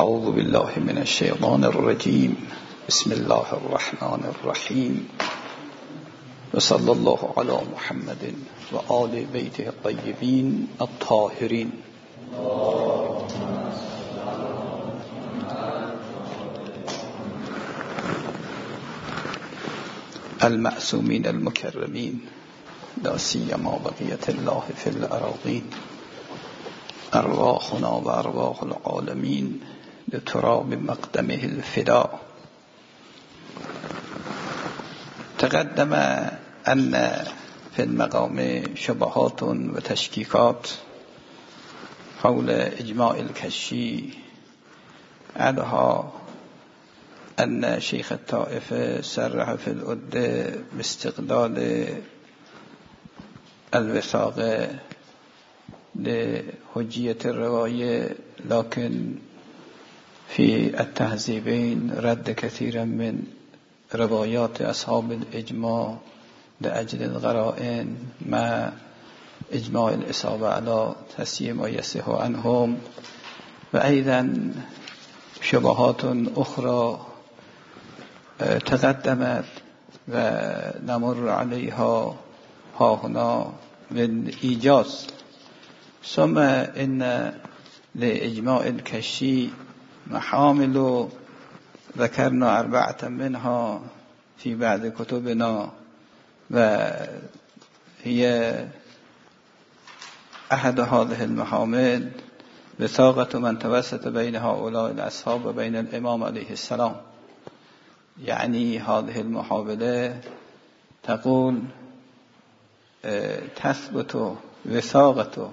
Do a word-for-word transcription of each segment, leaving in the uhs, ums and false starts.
اعوذ بالله من الشیطان الرجیم بسم الله الرحمن الرحیم و صلی الله علی محمد و آل بیته الطیبین الطاهرین المعصومین المکرمین لا سیما بقیة الله فی الأراضین ارواحنا و ارواح العالمین لتراب مقدمه الفدا. تقدم ان في المقام شبهات و تشکیکات حول اجماع الکشی عنها ان شیخ الطائفه صرح في العده باستقلال الوثاق لحجية الرواية، لكن في التهذيبين رد كثيرا من روايات أصحاب الإجماع لأجل الغرائن مع إجماع الإصابة على تسيير ما يصح عنهم، وأيضا شبهات أخرى تقدمت ونمر عليها ها هنا بالإيجاز. ثم إن لإجماع الكشي محامل ذكرنا أربعة منها في بعض كتبنا، وهي أحد هذه المحامل وثاقة من توسط بين هؤلاء الأصحاب وبين الإمام عليه السلام. يعني هذه المحاولة تقول تثبت وثاقة،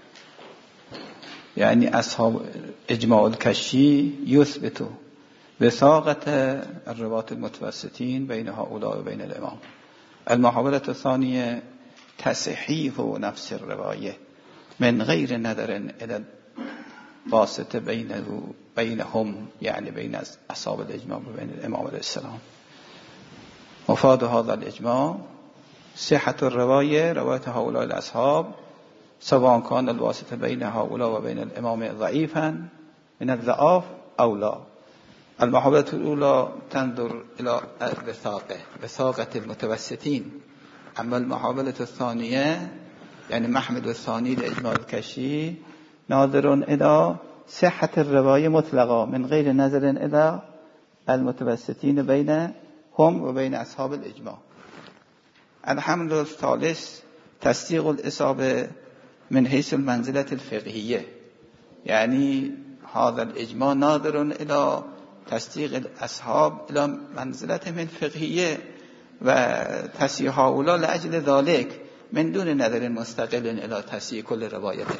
يعني أصحاب إجماع الكشي يثبت وثاقة الرواة المتوسطين بين هؤلاء وبين الإمام. المحاولة الثانية تصحيح نفس الرواية من غير نظر إلى الواسطة بينه بينهم، يعني بين أصحاب الإجماع وبين الإمام عليه السلام. مفاد هذا الإجماع صحة الرواية، رواية هؤلاء الأصحاب، سواء كان الواسطة بين هؤلاء وبين الإمام ضعيفا من الضعاف أو لا. المحاولة الأولى تنظر إلى الوثاقة، وثاقة المتوسطين. أما المحاولة الثانية يعني محمد الثاني لإجماع الكشي ناظر إلى صحة الرواية مطلقة من غير نظر إلى المتوسطين بينهم وبين أصحاب الإجماع. الحمد الثالث تصديق الإصابة من حيث المنزلة الفقهية، يعني هذا الإجماع ناظر إلى تصديق الأصحاب إلى منزلة من فقهية، وتصحيح هؤلاء لأجل ذلك من دون نظر مستقل إلى تصحيح كل روايته.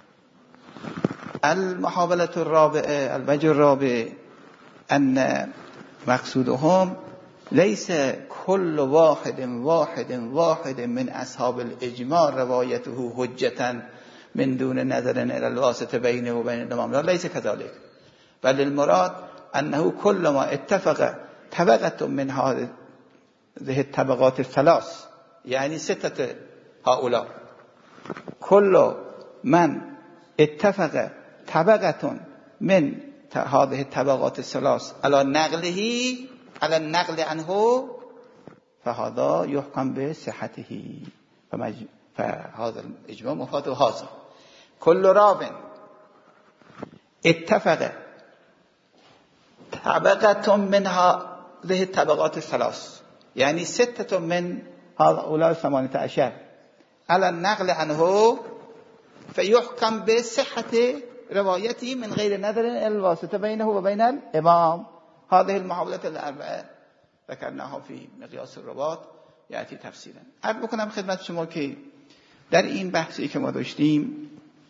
المحاولة الرابعة الوجه الرابع أن مقصودهم ليس كل واحد واحد واحد من أصحاب الإجماع روايته حجة من دون نظر إلى الواسطة بينه وبين الإمام، لا، ليس كذلك، بل المراد أنه كل ما اتفق طبقة من هذه الطبقات الثلاث، يعني ستة هؤلاء، كل من اتفق طبقة من هذه الطبقات الثلاث على نقله على النقل عنه فهذا يحكم بصحته. فهذا الإجماع مفاد هذا كل راو اتفق طبقة من هذه الطبقات الثلاث، يعني ستة من هؤلاء الثمانية عشر على النقل عنه فيحكم بصحة روايته من غير نظر إلى الواسطة بينه وبين الإمام. هذه المحاولة الأربعة ذكرناها في مقیاس الرواة یأتی تفصیلا. عرض بکنم خدمت شما که در این بحثی که ما داشتیم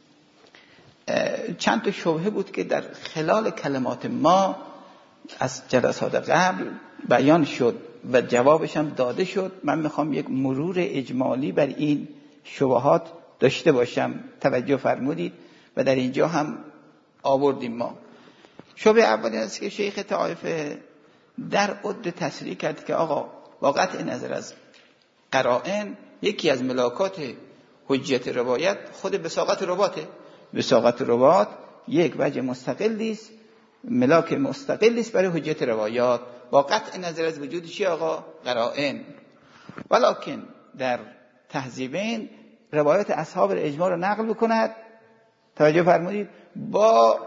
چند تا شبهه بود که در خلال کلمات ما از جلسات قبل بیان شد و جوابش هم داده شد. من میخوام یک مرور اجمالی بر این شبهات داشته باشم. توجه فرمودید و در اینجا هم آوردیم. ما شبه اولی است که شیخ طائفه در عده تصریح کرد که آقا با قطع نظر از قرائن یکی از ملاکات حجیت روایت خود بساقت رواته. بساقت روات یک وجه مستقلی است ملاک مستقلی است برای حجت روایات با قطع نظر از وجود چی آقا؟ قرائن. ولکن در تهذیبین روایات اصحاب اجماع رو نقل بکند، توجه فرمودید، با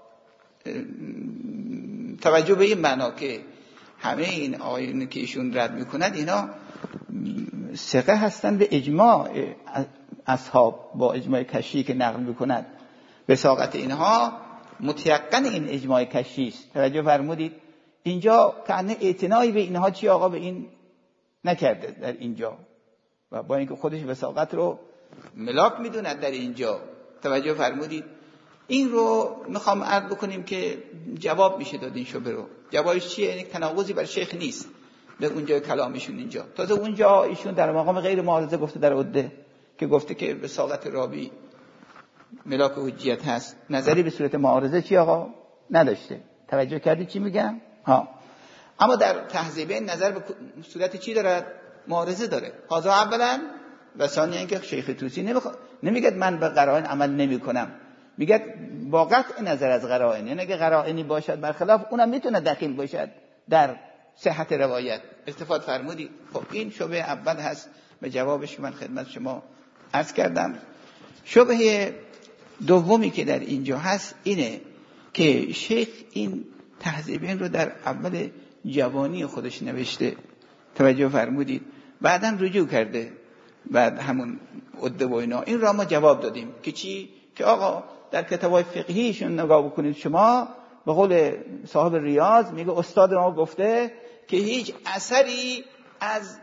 توجه به این معنا که همه این آیین که ایشون رد میکند اینا ثقه هستند به اجماع اصحاب، با اجماع کشی که نقل میکند وثاقت اینها متیقن این اجماع کشی است. توجه فرمودید اینجا کنه اعتنایی به اینها چی آقا به این نکرده در اینجا، و با اینکه خودش وثاقت رو ملاک میدوند در اینجا. توجه فرمودید این رو میخوام عرض بکنیم که جواب میشه داد این شبه رو. جوابش چیه؟ این تناقضی بر شیخ نیست در اونجا کلامشون. اینجا تازه اونجا ایشون در مقام غیر معارضه گفته در عده که گفته که وثاقت راوی ملاک حجیت هست، نظری به صورت معارضه چی آقا نداشته. توجه کردی چی میگم؟ ها. اما در تهذیبین نظر به صورت چی دارد؟ معارضه داره. حاضر اولا و ثانیا اینکه شیخ طوسی نمیخواد نمیگه من به قرائن عمل نمیکنم، میگه با قطع نظر از قرائن، یعنی اگه قرائنی باشد برخلاف اونم میتونه دخیل باشد در صحت روایت. استفاده فرمودی. خب این شبهه اول هست به جوابش که من خدمت شما عرض کردم. شبهه دومی که در اینجا هست اینه که شیخ این تهذیبین رو در اول جوانی خودش نوشته، توجه فرمودید، بعداً رجوع کرده بعد همون عده و اینا. این را ما جواب دادیم که چی؟ که آقا در کتابای فقهیشون نگاه بکنید شما، به قول صاحب ریاض میگه استاد ما گفته که هیچ اثری از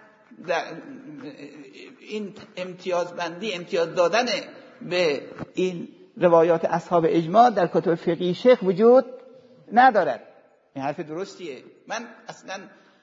این امتیازبندی امتیاز دادن به این روایات اصحاب اجماع در کتاب فقهی شیخ وجود ندارد. این حرف درستیه. من اصلا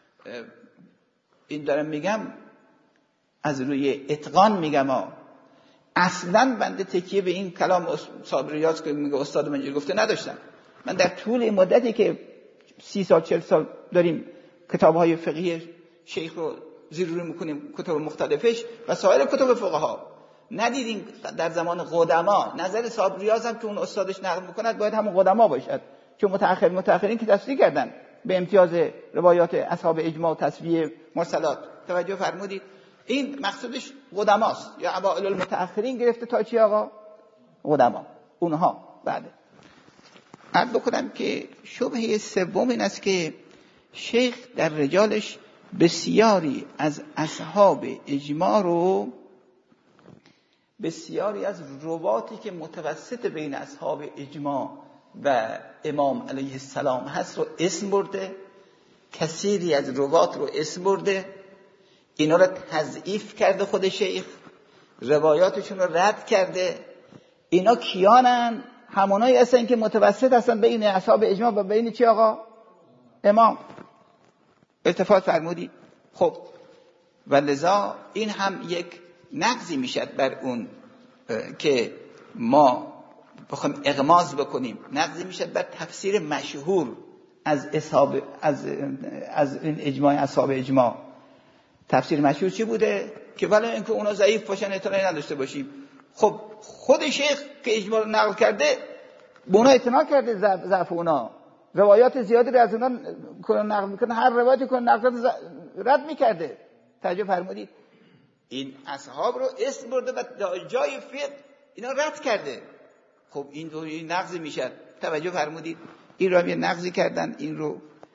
این دارم میگم از روی اتقان میگم ها. اصلا بنده تکیه به این کلام صاحب ریاض که میگه استاد من اینجوری گفته نداشتم. من در طول مدتی که سی سال چل سال داریم کتاب‌های فقهی شیخ رو زیر رو میکنیم، کتاب مختلفش و سایر کتاب فقها، ندیدیم در زمان قدما نظر صاحب ریاض هم که اون استادش نقل میکند باید همون قدما باشد، چون متأخر متأخرین که تصریح کردن به امتیاز روایات اصحاب اجماع و تصفیه مرسلات. توجه فرمودید این مقصودش قدماست یا اوائل المتأخرین گرفته تا چی آقا؟ قدما اونها. بعد عرض بکنم که شبهه سوم این است که شیخ در رجالش بسیاری از اصحاب اجماع رو، بسیاری از رواتی که متوسط بین اصحاب اجماع و امام علیه السلام هست رو اسم برده، کثیری از روات رو اسم برده، اینا رو تضعیف کرده خود شیخ، روایاتشون رو رد کرده. اینا کیانن؟ همونایی هستن که متوسط هستن بین اصحاب اجماع و بین چی آقا؟ امام. التفات فرمودی. خب و لذا این هم یک نقضی میشد بر اون که ما بخوایم اغماض بکنیم، نقضی میشد بر تفسیر مشهور از اصحاب از از این اجماع اصحاب اجماع. تفسیر مشهور چی بوده؟ که ولی اینکه اونا ضعیف باشن اعتنایی نداشته باشیم. خب خود شیخ که اجماع نقل کرده به اونا اعتنا کرده، ضعف اونا، روایات زیادی رو از اونا نقل میکنه، هر روایتی که نقل رد میکرده. توجه فرمودید این اصحاب رو اسم برده و جای فقه اینا رد کرده. خب این دو نقضی میشد. توجه فرمودید این رو یه نقضی کردن. این رو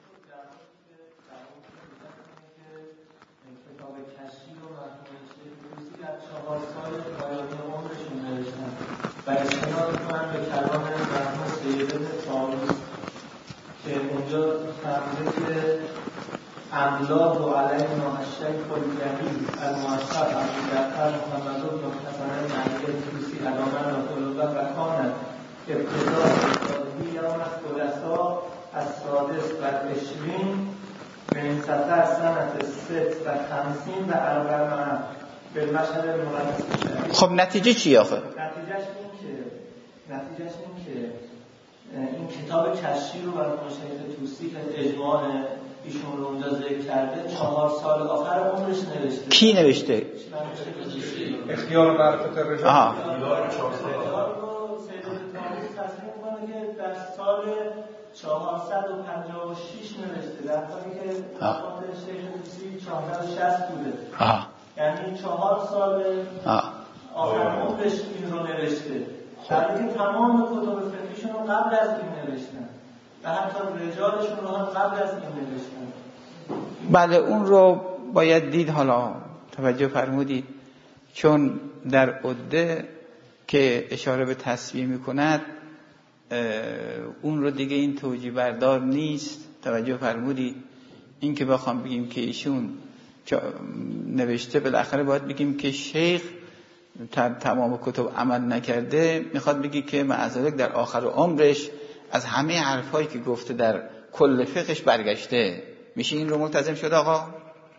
و استناد کنم به کلام مرحوم سید ابن طاووس که اونجا فرموده که املاح و علیه ناشک الجلیل المعصب ابوجعفر محمد بن حسن علی طوسی علامه رسول الله و کانت ابتدا اصطادهی یوم الثلاثاء السادس و عشرین من سفر سنت ست و خمسین و اربعمائه به مشهد المقدس. خب نتیجه چی آخه؟ نتیجهش این که نتیجهش این که این کتاب کشی رو برای شیخ طوسی که اجماع ایشون رو اونجا ذکر کرده چهار سال آخر عمرش نوشته. کی نوشته؟ اختیار معرفت رجال. آها. اختیار رو سید طاووس تصمیم کنه که در سال چهارصد و پنجاه و شش نوشته، در حالی که خاطر شیخ توسی چهارصد و شصت بوده. آه. یعنی چهار سال آخر عمرش این رو نوشته، در حالی که تمام کتب فقهیشون رو قبل از این نوشتن و حتی رجالشون رو هم قبل از این نوشتن. بله اون رو باید دید. حالا توجه فرمودید چون در عده که اشاره به تصویه میکند اون رو دیگه این توجیه بردار نیست. توجه فرمودید این که بخوام بگیم که ایشون نوشته بالاخره باید بگیم که شیخ تمام کتب عمل نکرده، میخواد بگی که معذالک در آخر عمرش از همه حرفایی که گفته در کل فقهش برگشته. میشه این رو ملتزم شد آقا؟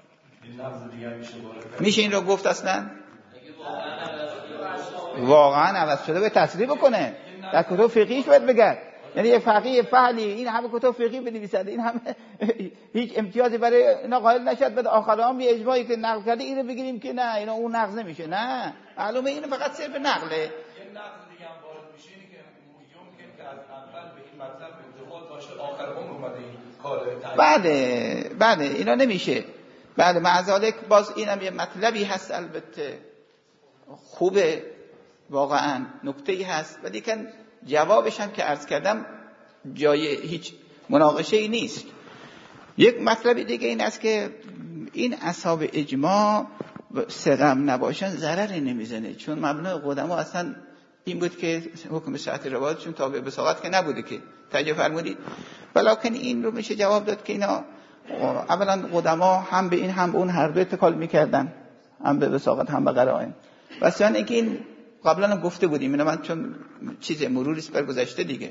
میشه این رو گفت اصلا؟ واقعا عوض شده به تصریح بکنه در کتب فقهیش باید بگرد. یعنی یه فقیه فعلی این همه کتب فقهی بنویسد، این همه هیچ امتیازی برای اینا قائل نشد، بعد آخر هم یه اجماعی که نقل کرده اینو بگیریم که نه اینا اون نقض نمیشه. نه معلومه اینو فقط صرف نقله. یه نقض دیگه هم وارد میشه اینه که ممکن که از اول به این مطلب انتقاد داشته آخر عمر اومده این کار بعد بعد اینا نمیشه. بله معذالک باز اینم یه مطلبی هست، البته خوبه واقعا نکته‌ای هست، ولی که جوابش هم که عرض کردم جای هیچ مناقشه ای نیست. یک مطلب دیگه این است که این اصحاب اجماع سقم نباشن ضرری نمیزنه، چون مبنای قدما اصلا این بود که حکم صحت روایتشون تابع بساقت که نبوده که توجه فرمودید. ولیکن این رو میشه جواب داد که اینا اولا قدما هم به این هم به اون هر دو اتکال میکردن، هم به بساقت هم به قرائن. و ثانیا اینکه این قبلا هم گفته بودیم، اینا من چون چیز مروریست بر گذشته دیگه،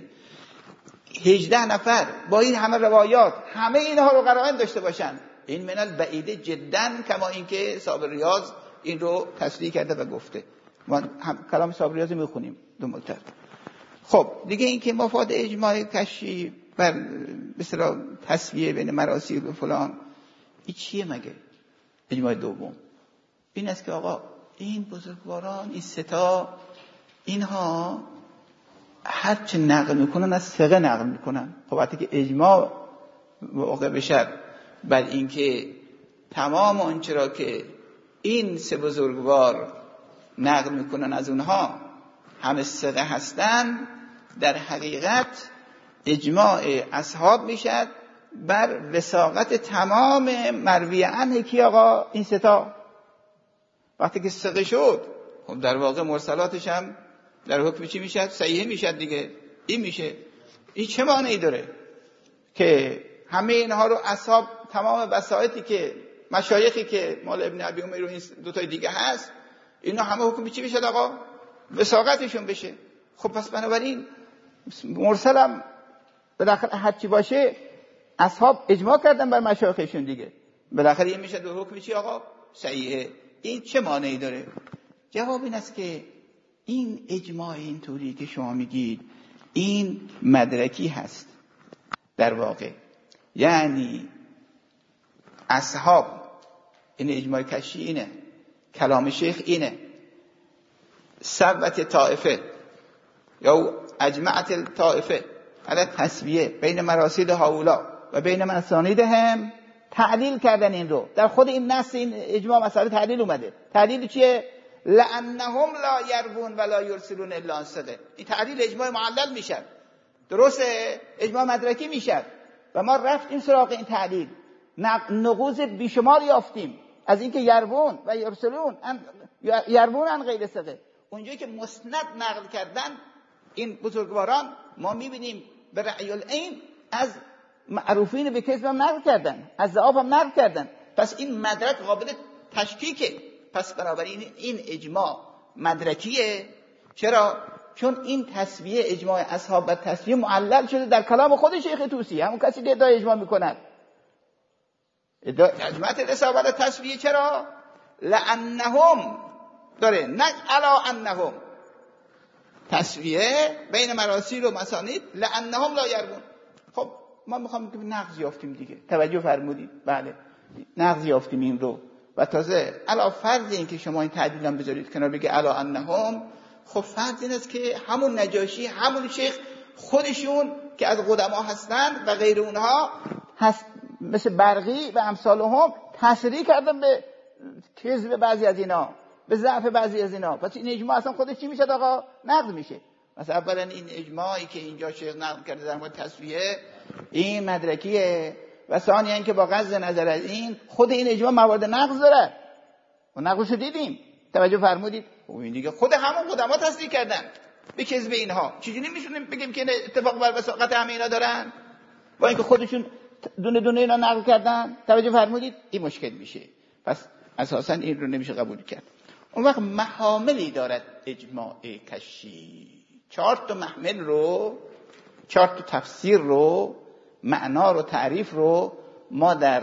هجده نفر با این همه روایات همه اینها رو قرائن داشته باشن، این من البعیده جدا، کما اینکه صاحب ریاض این رو تصریح کرده و گفته. ما هم کلام صاحب ریاض میخونیم دو ملتر. خب دیگه اینکه مفاد اجماع کشی بر مثلا تصویه بین مراسیل و فلان این چیه مگه؟ اجماع دوم این است که آقا این بزرگواران این ستا اینها هرچه نقل میکنن از ثقه نقل میکنن. خب وقتی که اجماع واقع بشه بر اینکه تمام آنچه را که این سه بزرگوار نقل میکنن از اونها همه ثقه هستن، در حقیقت اجماع اصحاب میشد بر وثاقت تمام مروی عنه کی آقا این ستا. وقتی که ثقه شد خب در واقع مرسلاتش هم در حکم چی میشد؟ صحیح میشد دیگه. این میشه این چه معنی داره که همه اینها رو اصحاب تمام بساطی که مشایخی که مال ابن ابی عمر و این دو تا دیگه هست اینا همه حکم چی بشه آقا؟ وثاقتشون بشه. خب پس بنابراین مرسلم بالاخره هر چی باشه اصحاب اجماع کردن بر مشایخشون دیگه، بالاخره این میشه دو حکم چی آقا؟ صحیحه. این چه معنی داره؟ جواب این است که این اجماع اینطوری که شما میگید این مدرکی هست در واقع، یعنی اصحاب این اجماع کشی اینه، کلام شیخ اینه، ثبت طائفه یا اجمعت الطائفه علی تسویه بین مراسیل هؤلاء و بین مسانیدهم، تعلیل کردن این رو در خود این نص این اجماع مسئله تعلیل اومده. تعلیل چیه؟ لانهم لا یروون ولا یرسلون الا عن ثقه. این تعلیل اجماع معلل میشه، درسته؟ اجماع مدرکی میشه و ما رفتیم سراغ این تعلیل، نقوض بیشمار یافتیم از اینکه یروون و یرسلون یروون عن غیر ثقه. اونجایی که مسند نقل کردن این بزرگواران ما میبینیم به رأی العین از معروفین به کذب هم نقل کردن، از ضعاف هم نقل کردن. پس این مدرک قابل تشکیکه. پس بنابراین این اجماع مدرکیه. چرا؟ چون این تسویه اجماع اصحاب بر تسویه معلل شده در کلام خود شیخ طوسی، همون کسی که ادعای اجماع میکند. اجماعت اصحاب بر تسویه چرا؟ لانهم داره، نه علا انهم، تسویه بین مراسیل و مسانید لانهم لا یروون. خب ما میخوام که نقض یافتیم دیگه، توجه فرمودید؟ بله نقض یافتیم این رو. و تازه علا فرض این که شما این تعدیل هم بذارید کنار بگه علا انهم، خب فرض این است که همون نجاشی همون شیخ خودشون که از قدما هستند و غیر اونها هست مثل برقی و امثالهم تسریع کردن به کذب بعضی از اینا، به ضعف بعضی از اینا. پس این اجماع اصلا خودش چی میشه آقا؟ نقض میشه. مثلا اولا این اجماعی که اینجا شیخ نقل کرده در مورد تسویه این مدرکیه، و ثانیا اینکه با غض نظر از این خود این اجماع موارد نقض داره و نقضش دیدیم. توجه فرمودید؟ خب این دیگه خود همون قدما تصدیق کردن به کذب اینها. چجوری میشونیم بگیم که اتفاق بر وساقت همه اینا دارن با اینکه خودشون دونه دونه اینا نقل کردن؟ توجه فرمودید؟ این مشکل میشه. پس اساسا این رو نمیشه قبول کرد. اون وقت محاملی دارد اجماع کشی، چهار تا محمل رو، چهار تا تفسیر رو، معنا رو، تعریف رو ما در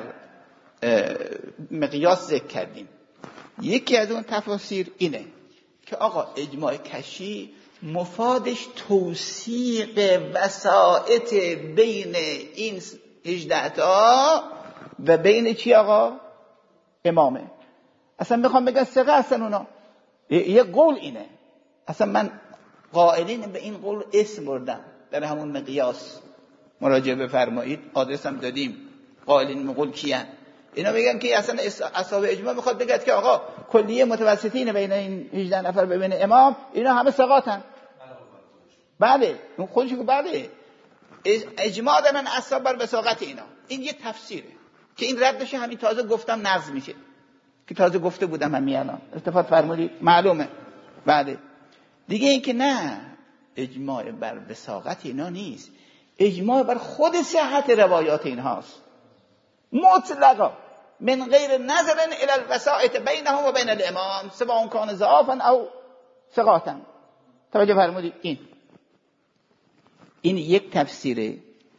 مقیاس ذکر کردیم. یکی از اون تفاسیر اینه که آقا اجماع کشی مفادش توثیق وسائط بین این هجده تا و بین چی آقا؟ امامه. اصلا میخوام بگم ثقه هستن اونا. یه قول اینه. اصلا من قائلین به این قول اسم بردم در همون مقیاس، مراجعه بفرمایید، آدرسم دادیم. قائلین به قول کیان؟ اینا میگن که اصلا اصحاب اجماع میخواد بگه که آقا کلیه متوسطین بین این هجده نفر بین امام اینا همه ثقاتن. بله اون خودش که بله اجماع دارن اصحاب بر وثاقت اینا. این یه تفسیره که این ردش همین تازه گفتم نقض میشه، که تازه گفته بودم همین الان. التفات فرمودید؟ معلومه. بله دیگه این که نه، اجماع بر وثاقت اینا نیست، اجماع بر خود صحت روایات اینهاست مطلقا من غیر نظر الى الوسائط بینهم و بین الامام سواء کان ضعافا او ثقاتا. توجه فرمودید؟ این این یک تفسیره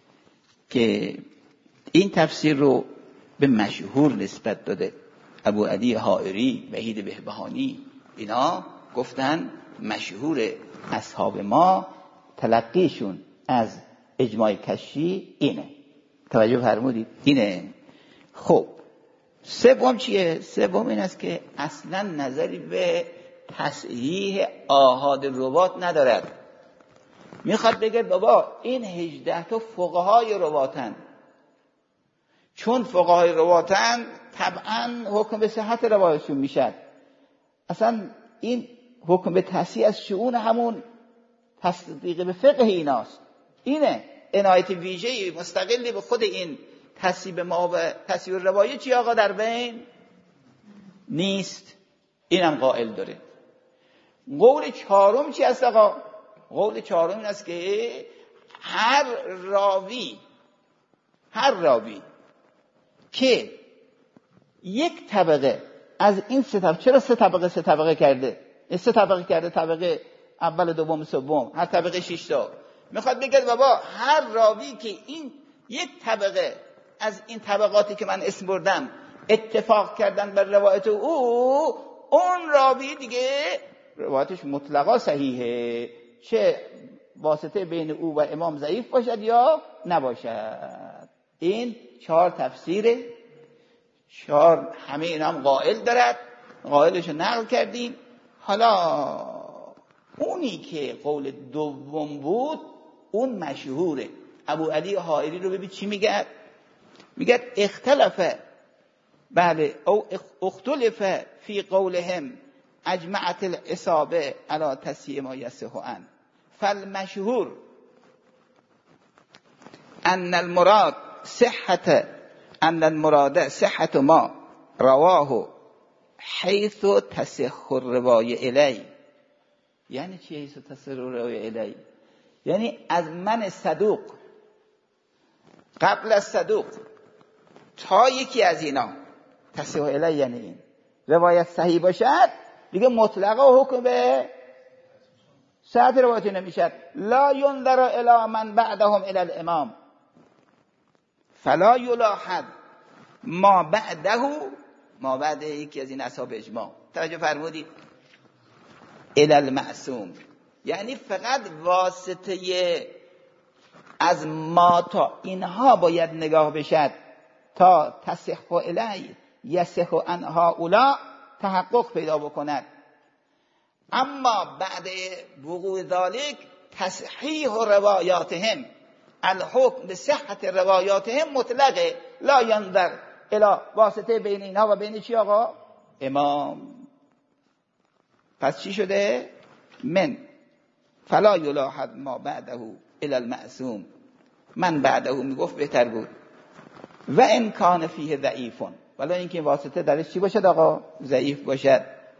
که این تفسیر رو به مشهور نسبت داده ابو علی حائری، وحید بهبهانی، اینا گفتن مشهور اصحاب ما تلقیشون از اجماع کشی اینه. توجه فرمودید؟ اینه. خب سوم چیه؟ سوم این است که اصلا نظری به تصحیح آحاد روات ندارد. میخواد بگه بابا این هجده تا فقهای رواتن، چون فقهای رواتن طبعا حکم به صحت روایتشون میشد. اصلا این حکم به تصحیح از شؤون همون تصدیق به فقه ایناست. اینه عنایت ویژه‌ای مستقلی به خود این تصحیح ما و تصحیح روایت چی آقا در بین نیست. اینم قائل داره. قول چهارم چی است آقا؟ قول چهارم این است که هر راوی هر راوی که یک طبقه از این سه طبقه، چرا سه طبقه سه طبقه کرده؟ این سه طبقه کرده، طبقه اول، دوم، سوم، هر طبقه شش تا. میخواد بگه بابا هر راوی که این یک طبقه از این طبقاتی که من اسم بردم اتفاق کردن بر روایت او، اون راوی دیگه روایتش مطلقا صحیحه، چه واسطه بین او و امام ضعیف باشد یا نباشد. این چهار تفسیره، چهار همه اینا هم قائل دارد، قائلشو نقل کردیم. حالا اونی که قول دوم بود اون مشهوره. ابو علی حائری رو ببین چی میگه؟ میگه اختلف بله او اختلف فی قولهم اجمعت الاصابه علی تصحیح ما یصح عن فالمشهور ان المراد صحت ان المراد صحت ما رواه حیث تصح الروایه الی. یعنی چی حیث تصح الروایه الی؟ یعنی از من صدوق قبل از صدوق تا یکی از اینا تصح الی، یعنی این روایت صحیح باشد دیگه مطلقا حکم به صحت روایت نمیشد. لا ينظر الی من بعدهم الی الامام فلا یلاحظ ما بعده ما بعد یکی از این اصحاب اجماع. توجه فرمودید؟ الی المعصوم، یعنی فقط واسطه از ما تا اینها باید نگاه بشد تا تصح الی یصح عن هؤلاء تحقق پیدا بکند. اما بعد وقوع ذلك تصحیح روایاتهم الحکم به صحت روایاتهم مطلقه، لا ینظر الی واسطه بین اینها و بین چی آقا؟ امام. پس چی شده؟ من فلا یلاحظ ما بعده الی المعصوم، من بعده میگفت بهتر بود. و ان کان فیه ضعیفون، ولی اینکه این واسطه درش چی باشد آقا؟ ضعیف باشد.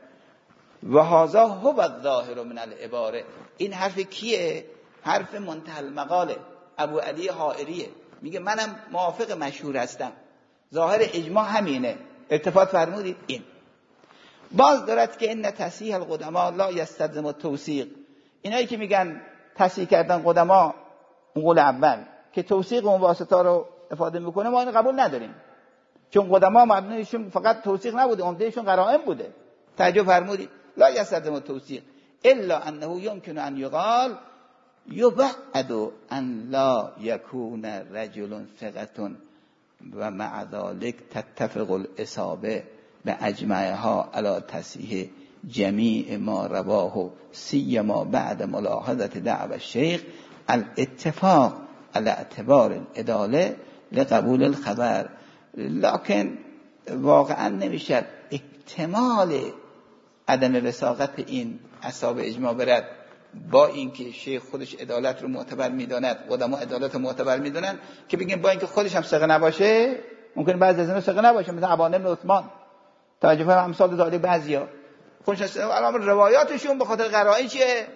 و هذا هو الظاهر من العباره، این حرف کیه؟ حرف منتهی المقاله، ابو علی حائریه. میگه منم موافق مشهور هستم، ظاهر اجماع همینه. التفات فرمودید این باز دارد که ان تصحیح القدما لا یستلزم التوثیق. اینایی که میگن تصحیح کردن قدما، اون قول اول که توثیق اون واسطه رو افاده میکنه، ما اینو قبول نداریم، چون قدما مبنیشون فقط توثیق نبوده، عمدهشون قرائن بوده. توجه فرمودید؟ لا یستلزم التوثیق الا انه يمكن ان يقال یبعد ان لا یکون رجل ثقة و مع ذلك تتفق الاصابه به اجمعها علی تصحیح جمیع ما رواه، سیما بعد ملاحظه دعوی الشیخ الاتفاق على اعتبار العداله لقبول الخبر. لکن واقعا نمیشد احتمال عدم رساقت این اصحاب اجماع برد با اینکه شیخ خودش عدالت رو معتبر میداند، قدما عدالت رو معتبر میدونن، که بگیم با اینکه خودش هم ثقه نباشه، ممکن بعضی از اینا ثقه نباشه، مثل ابان بن عثمان. توجه فرمایید، امثال ذالک بعضیا خودش علامه روایاتشون به خاطر قرائن چیه؟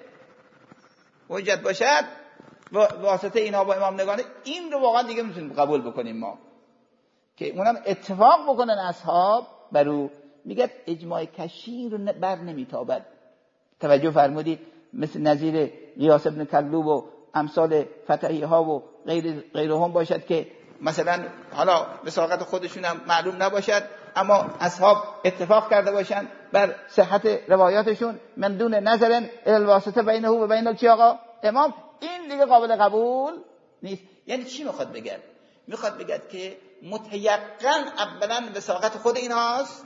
حجت باشد واسطه اینا با امام نگانه. این رو واقعا دیگه میتونیم قبول بکنیم ما، که اونم اتفاق بکنن اصحاب برو. میگه اجماع کشی رو بر نمیتابد. توجه فرمودید؟ مثل نظیر غیاث ابن کلوب و امثال فتحی ها و غیر غیرهم باشد که مثلا حالا وثاقت خودشون هم معلوم نباشد، اما اصحاب اتفاق کرده باشند بر صحت روایاتشون من دون نظرن الواسطه بینه و بین چی آقا؟ امام. این دیگه قابل قبول نیست. یعنی چی میخواد بگه؟ میخواد بگه که متیقن اولا وثاقت خود اینهاست،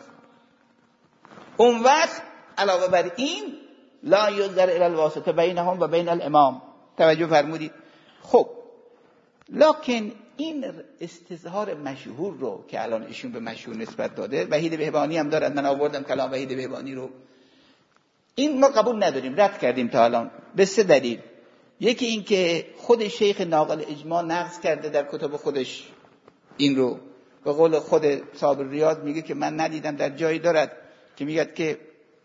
اون وقت علاوه بر این لا ینظر الی الواسطه بینهم و بین الامام. توجه فرمودید؟ خب لکن این استظهار مشهور رو که الان ایشون به مشهور نسبت داده، وحید بهبانی هم دارد، من آوردم کلام وحید بهبانی رو، این ما قبول نداریم، رد کردیم تا الان به سه دلیل. یکی این که خود شیخ ناقل اجماع نقض کرده در کتب خودش این رو، به قول خود صاحب ریاض میگه که من ندیدم، در جایی دارد که میگه که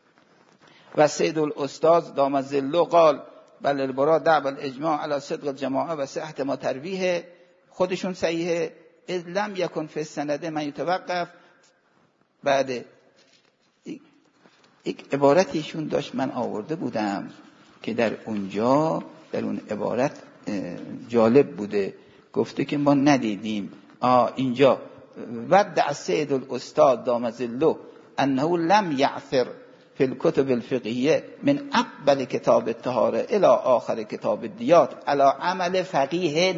و سید الاستاذ دام ظله قال بل البراء دعوى الاجماع على صدق الجماعه و صحت ما ترویه، خودشون صحیحه اذ لم یکن فی السند من یتوقف. بعد یک عبارتیشون داشت من آورده بودم که در اونجا در اون عبارت جالب بوده، گفته که ما ندیدیم آه اینجا ودع سید الاستاذ دام ظله انه لم یعثر فی الکتب الفقهیه من اقبل کتاب الطهاره الى آخر کتاب الدیات علی عمل فقیه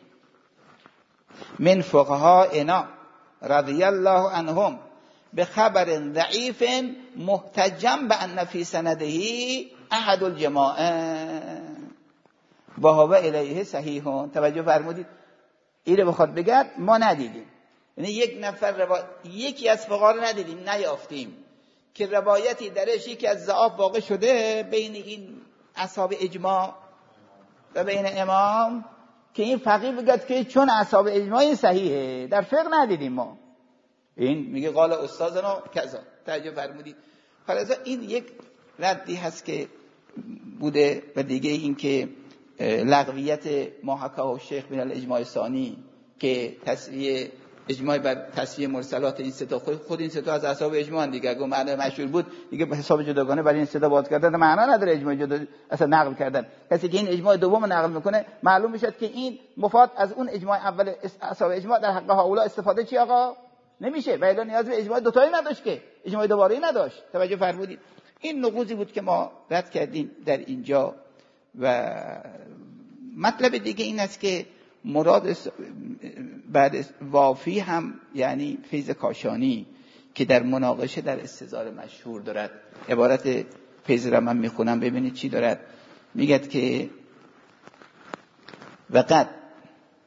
من فقهائنا رضی الله عنهم بخبر ضعیف محتجم بان فی سنده احد الجماعه و هو الیه صحیح. توجه فرمودید؟ اینو بخواد بگه ما ندیدیم، یعنی یک نفر روایت یکی از فقها رو ندیدیم، نیافتیم که روایتی درش یکی از ضعاف واقع شده بین این اصحاب اجماع و بین امام، که این فقیه بگد که چون اصحاب اجماع صحیحه، در فقه ندیدیم ما. این میگه قال استادنا کذا. توجه فرمودید؟ خلاص این یک ردی هست که بوده. و دیگه این که لغویت ما حکاه الشیخ من الاجماع ثانی که تصریح اجماع بر تصریح مرسلات این ستا، خود این ستا از اصحاب اجماع دیگه، اگه معنی مشهور بود دیگه به حساب جداگانه برای این ستا باز کردن معنا نداره، اجماع جدا اصلا نقل کردن. کسی که این اجماع دوم نقل میکنه معلوم میشه که این مفاد از اون اجماع اول اصحاب اجماع در حق هؤلاء استفاده چی آقا نمیشه، و الا نیاز به اجماع دوتایی نداشت که اجماع دوباره نداشت. توجه فرمودید؟ این نقوضی بود که ما رد کردیم در اینجا. و مطلب دیگه این است که مراد بعد وافی هم یعنی فیض کاشانی که در مناقشه در استظهار مشهور دارد. عبارت فیض را من میخونم ببینید چی دارد. میگد که وقد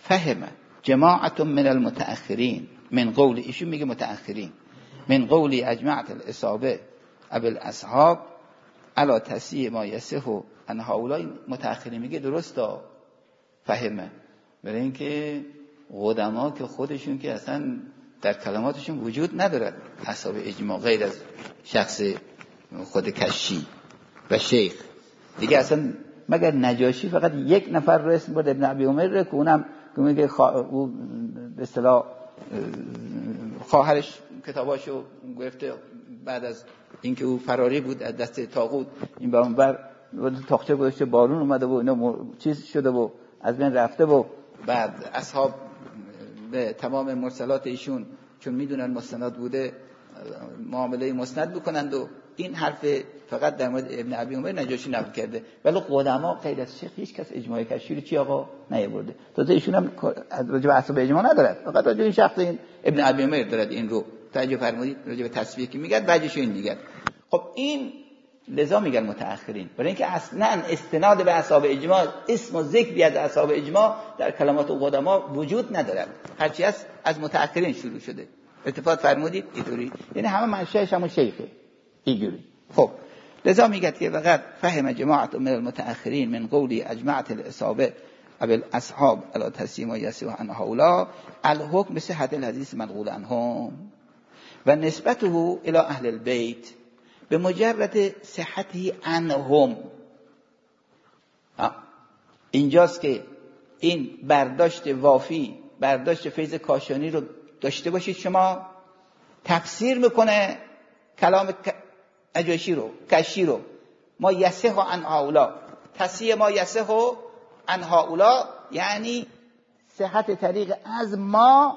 فهم جماعت من المتأخرین، من قول ایشون میگه متأخرین، من قولی اجمعت الاصابه ابو الاصحاب علی تصحیح ما یصح عن هؤلاء. متأخرین میگه درسته فهمه، برای اینکه قدما که خودشون که اصلا در کلماتشون وجود ندارد اصحاب اجماع غیر از شخص خود کشی و شیخ دیگه، اصلا مگر نجاشی فقط یک نفر رو اسم برد ابن ابی عمر که اونم که میگه او به اصطلاح خواهرش کتاباشو گرفته بعد از اینکه او فراری بود از دست طاغوت، این با اون بر تاقچه گذاشته، بارون اومده و اینا چیز شده و از بین رفته و بعد اصحاب به تمام مرسلات ایشون چون میدونن مستند بوده معامله مسند بکنند و این حرف فقط در مورد ابن ابی عمر نجاشی نقل کرده، ولی قدما غیر از شیخ هیچ کس اجماع کشی رو چی آقا نیاورده. تازه ایشون هم راجع به اصحاب اجماع ندارد، فقط راجع به این شخص این ابن ابی عمر دارد این رو توجه فرمودید، راجع به تصفیه که میگه بعدش این میگه. خب این لذا میگن متأخرین، برای اینکه اصلا استناد به اصحاب اجماع، اسم و ذکری از اصحاب اجماع در کلمات قدما وجود ندارد، هرچی از از متأخرین شروع شده. اتفاق فرمودید اینطوری، یعنی همه منشأش همون شیخه اینجوری. خب لذا میگه که وقد فهم جماعت من المتأخرین من قولی اجمعت الاصابه ابو الاصحاب علی تصحیح ما یصح عن هؤلاء الحکم بصحة الحدیث منقول عنهم و نسبته الى اهل البیت به مجرد صحته عنهم. اینجاست که این برداشت وافی، برداشت فیض کاشانی رو داشته باشید شما. تفسیر میکنه کلام نجاشی رو، کشی رو، ما یصح عن هؤلاء، تصحیح ما یصح عن هؤلاء یعنی صحت طریق از ما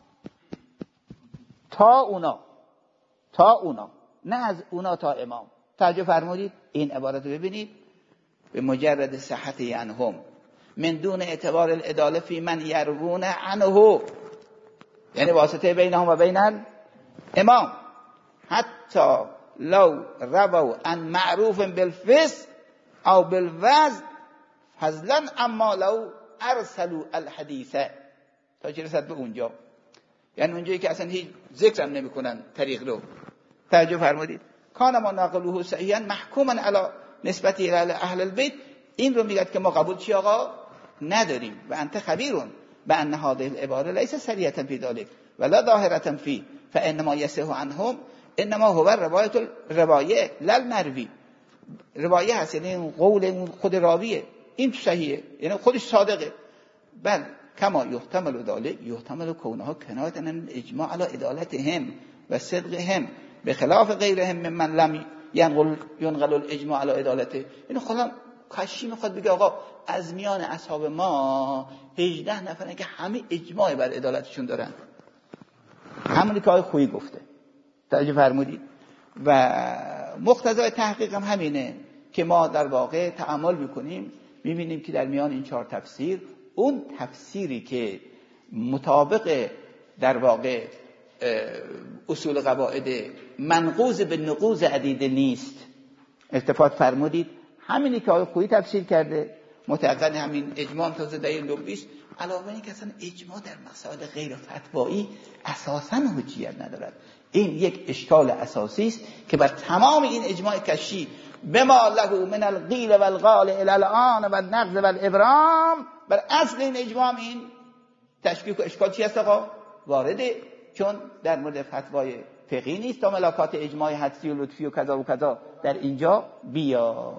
تا اونا، تا اونا، نه از اونا تا امام. توجه فرمودید این عبارت رو ببینید، به مجرد صحت عنهم من دون اعتبار العداله فی من یروون عنه، یعنی واسطه بینهم و بین الامام، حتی لو رووا عن معروف بالفسق او بالوزن فضلا اما لو ارسلوا الحدیث. تا چه رسد به اونجا، یعنی اونجایی که اصلا هیچ ذکر هم نمی کنن طریق رو. توجه فرمودید کان ما نقلوه صحیحا محکوما علی نسبتی اهل اهل البیت، این رو میگه که ما قبول چی آقا نداریم. و انت خبیرون بان هذه العباره ليس صریحه فی ذلك ولا ظاهره فی فانما یصح عنهم انما هو روایت الروایه لا المروی. روایه هست یعنی قول خود راویه، این صحیحه یعنی خودش صادقه. بل کما یحتمل ذلك یحتمل کونها کنایه عن الاجماع علی عدالتهم و صدقهم بخلاف غیرهم ممن لم ينقل ينقل الاجماع علی عدالته. این خودم کشی میخواد بگه آقا از میان اصحاب ما هجده نفرن که همه اجماع بر عدالتشون دارن، همونی که آقای خویی گفته. توجه فرمودید. و مقتضای تحقیق هم همینه که ما در واقع تأمل میکنیم میبینیم که در میان این چهار تفسیر اون تفسیری که مطابق در واقع اصول قواعد منقوض به نقوض عدیده نیست. التفات فرمودید همینی که آقای خویی تفسیر کرده، متأکد همین اجماع تازه در این لبیش، علاوه این که اصلا اجماع در مسائل غیر فتوایی اساساً حجیت ندارد. این یک اشکال اساسی است که بر تمام این اجماع کشی بما له من القیل و القال الی الان و النقض و الابرام، بر اصل این اجماع این تشکیک و اشکال چی است آقا؟ وارده، چون در مورد فتوای فقهی نیست تا ملاکات اجماع حدسی و لطفی و کذا و کذا در اینجا بیا.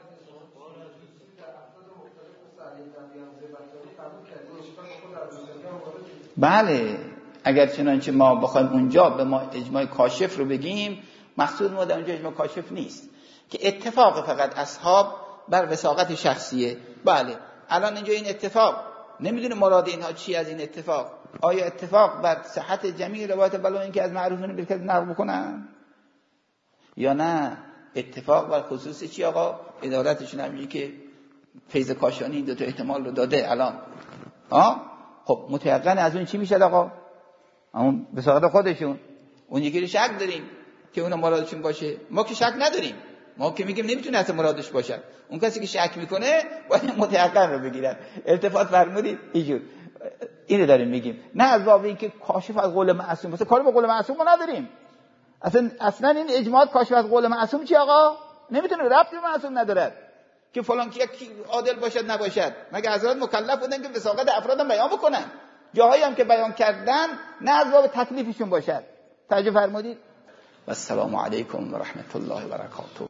بله اگر چنانچه ما بخوایم اونجا به ما اجماع کاشف رو بگیم، مقصود ما در اونجا اجماع کاشف نیست که اتفاق فقط اصحاب بر وثاقت شخصیه. بله الان اینجا این اتفاق نمیدونه مراد اینها چی از این اتفاق، آیا اتفاق بر صحت جمعی روایت بلا اینکه از معروفین بالکذب نقل بکنن یا نه اتفاق بر خصوص چی آقا؟ ادارتشون همینی که فیض کاشانی این دو تا احتمال رو داده الان. ها خب متيقن از اون چی میشه آقا؟ اون به صورت خودشون اون یکی رو شک داریم که اون مرادشون باشه، ما که شک نداریم، ما که میگیم نمیتونه اصلا مرادش باشه. اون کسی که شک میکنه باید متيقن رو بگیرن. التفات فرمودید اینجور. اینو داریم میگیم، نه از باب اینکه کاشف از قول معصوم باشه. کاری با قول معصوم ما نداریم اصلا. اصلا این اجماعات کاشف از قول معصوم چی آقا؟ نمیتونه، ربطی به معصوم نداره که فلان کی عادل باشد نباشد. مگه حضرت مکلف بودن که وساقت افراد بیان بکنن؟ جاهایی هم که بیان کردن نه از باب تکلیفشون باشد. توجه فرمودید؟ و السلام علیکم و رحمت الله و برکاته.